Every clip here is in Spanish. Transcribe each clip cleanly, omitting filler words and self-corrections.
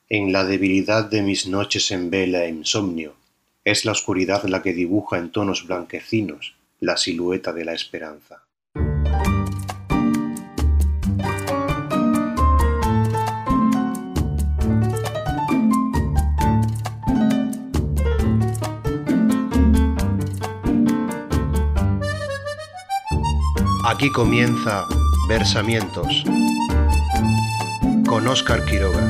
En la debilidad de mis noches en vela e insomnio, es la oscuridad la que dibuja en tonos blanquecinos la silueta de la esperanza. Aquí comienza Versamientos con Óscar Quiroga.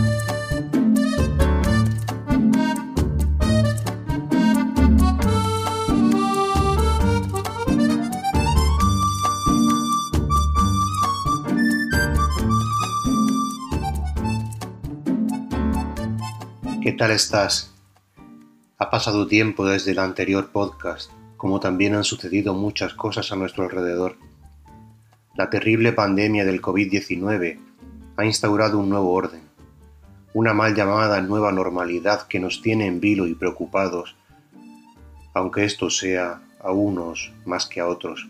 ¿Qué tal estás? Ha pasado tiempo desde el anterior podcast, como también han sucedido muchas cosas a nuestro alrededor. La terrible pandemia del COVID-19 ha instaurado un nuevo orden, una mal llamada nueva normalidad que nos tiene en vilo y preocupados, aunque esto sea a unos más que a otros.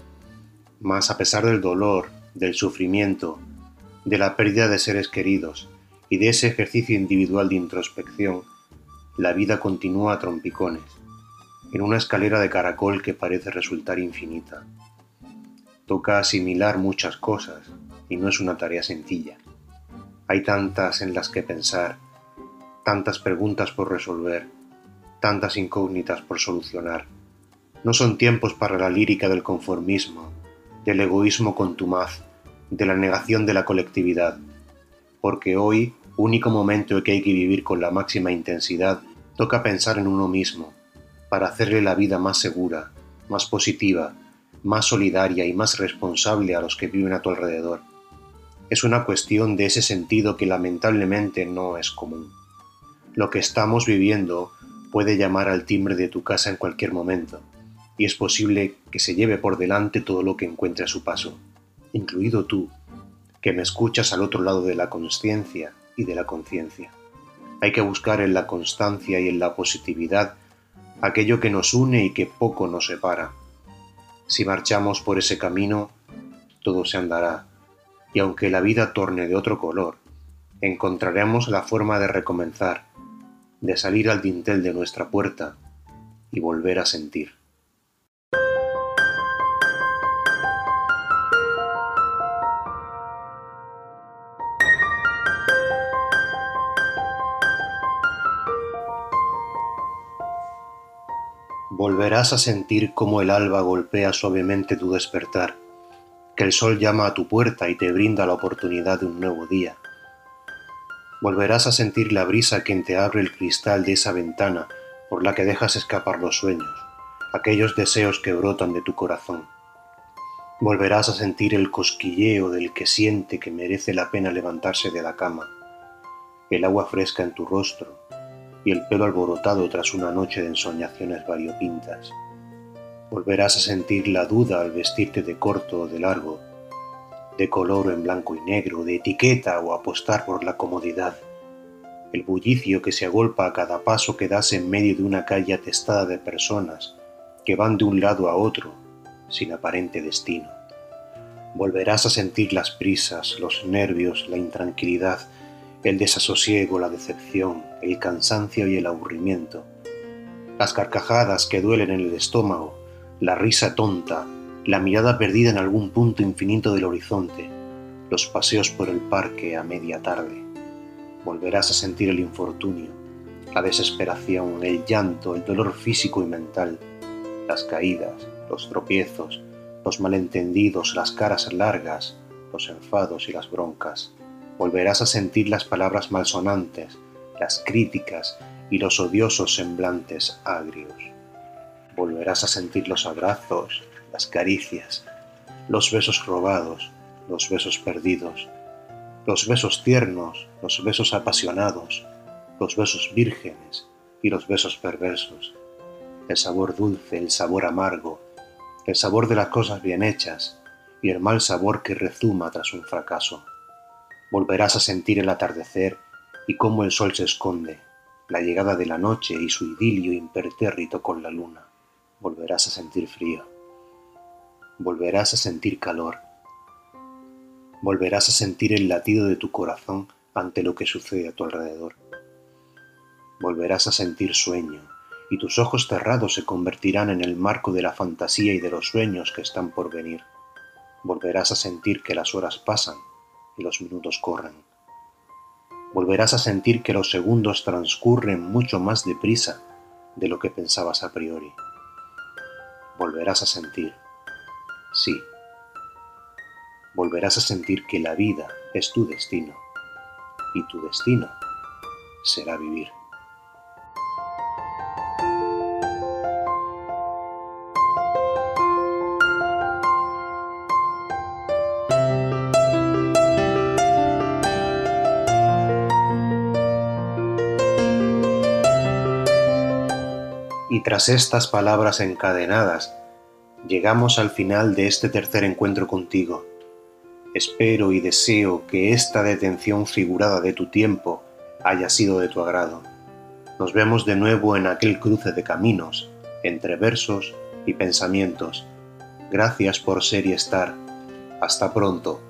Mas a pesar del dolor, del sufrimiento, de la pérdida de seres queridos y de ese ejercicio individual de introspección, la vida continúa a trompicones, en una escalera de caracol que parece resultar infinita. Toca asimilar muchas cosas y no es una tarea sencilla. Hay tantas en las que pensar, tantas preguntas por resolver, tantas incógnitas por solucionar. No son tiempos para la lírica del conformismo, del egoísmo contumaz, de la negación de la colectividad, porque hoy, único momento que hay que vivir con la máxima intensidad, toca pensar en uno mismo, para hacerle la vida más segura, más positiva, más solidaria y más responsable a los que viven a tu alrededor. Es una cuestión de ese sentido que lamentablemente no es común. Lo que estamos viviendo puede llamar al timbre de tu casa en cualquier momento, y es posible que se lleve por delante todo lo que encuentre a su paso, incluido tú, que me escuchas al otro lado de la consciencia y de la conciencia. Hay que buscar en la constancia y en la positividad aquello que nos une y que poco nos separa. Si marchamos por ese camino, todo se andará, y aunque la vida torne de otro color, encontraremos la forma de recomenzar, de salir al dintel de nuestra puerta y volver a sentir. Volverás a sentir cómo el alba golpea suavemente tu despertar, que el sol llama a tu puerta y te brinda la oportunidad de un nuevo día. Volverás a sentir la brisa que te abre el cristal de esa ventana por la que dejas escapar los sueños, aquellos deseos que brotan de tu corazón. Volverás a sentir el cosquilleo del que siente que merece la pena levantarse de la cama, el agua fresca en tu rostro y el pelo alborotado tras una noche de ensoñaciones variopintas. Volverás a sentir la duda al vestirte de corto o de largo, de color o en blanco y negro, de etiqueta o apostar por la comodidad. El bullicio que se agolpa a cada paso que das en medio de una calle atestada de personas que van de un lado a otro sin aparente destino. Volverás a sentir las prisas, los nervios, la intranquilidad, el desasosiego, la decepción, el cansancio y el aburrimiento, las carcajadas que duelen en el estómago, la risa tonta, la mirada perdida en algún punto infinito del horizonte, los paseos por el parque a media tarde. Volverás a sentir el infortunio, la desesperación, el llanto, el dolor físico y mental, las caídas, los tropiezos, los malentendidos, las caras largas, los enfados y las broncas. Volverás a sentir las palabras malsonantes, las críticas y los odiosos semblantes agrios. Volverás a sentir los abrazos, las caricias, los besos robados, los besos perdidos, los besos tiernos, los besos apasionados, los besos vírgenes y los besos perversos, el sabor dulce, el sabor amargo, el sabor de las cosas bien hechas y el mal sabor que rezuma tras un fracaso. Volverás a sentir el atardecer y cómo el sol se esconde, la llegada de la noche y su idilio impertérrito con la luna. Volverás a sentir frío. Volverás a sentir calor. Volverás a sentir el latido de tu corazón ante lo que sucede a tu alrededor. Volverás a sentir sueño, y tus ojos cerrados se convertirán en el marco de la fantasía y de los sueños que están por venir. Volverás a sentir que las horas pasan y los minutos corren. Volverás a sentir que los segundos transcurren mucho más deprisa de lo que pensabas a priori. Volverás a sentir, sí, volverás a sentir que la vida es tu destino y tu destino será vivir. Y tras estas palabras encadenadas, llegamos al final de este tercer encuentro contigo. Espero y deseo que esta detención figurada de tu tiempo haya sido de tu agrado. Nos vemos de nuevo en aquel cruce de caminos, entre versos y pensamientos. Gracias por ser y estar. Hasta pronto.